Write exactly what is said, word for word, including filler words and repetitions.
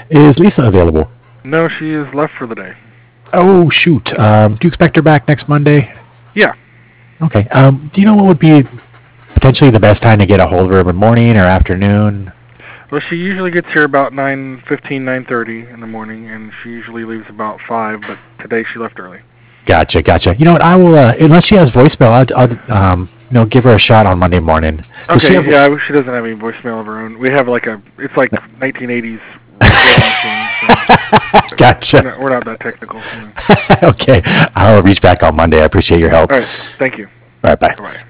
Is Lisa available? No, she is left for the day. Oh, shoot. Um, do you expect her back next Monday? Yeah. Okay. Um, do you know what would be potentially the best time to get a hold of her? Morning or afternoon? Well, she usually gets here about nine fifteen, nine thirty in the morning, and she usually leaves about five, but today she left early. Gotcha, gotcha. You know what? I will, uh, unless she has voicemail, I'll, I'll um, you know, give her a shot on Monday morning. Does she Okay, have? yeah, she doesn't have any voicemail of her own. We have like a, it's like nineteen eighties recording machine, so Gotcha. we're not, we're not that technical. You know. Okay, I'll reach back on Monday. I appreciate your help. All right, thank you. All right, bye. Bye-bye.